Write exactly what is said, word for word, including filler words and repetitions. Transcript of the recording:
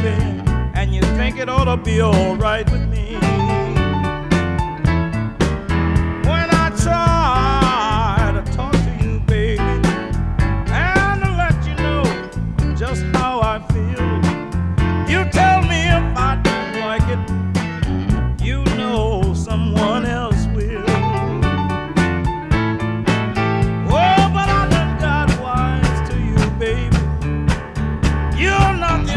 baby, and you think it ought to be all right.